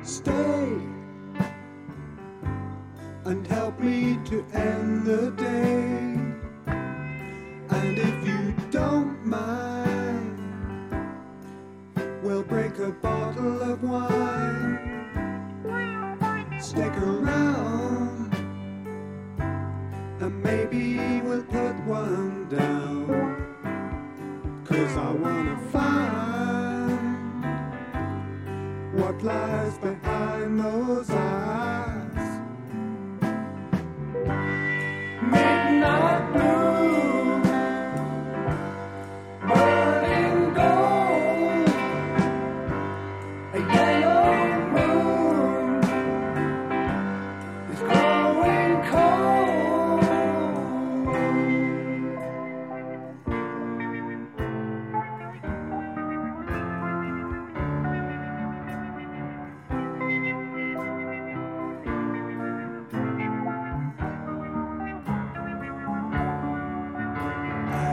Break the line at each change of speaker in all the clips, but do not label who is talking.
Stay and help me to end the day. And if you don't mind, we'll break a bottle of wine. Stick around and maybe we'll put one down. 'Cause I wanna find what lies behind those eyes. Midnight blue, burning gold, a yellow moon is growing cold.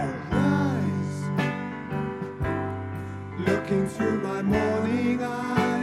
Looking through my morning eyes.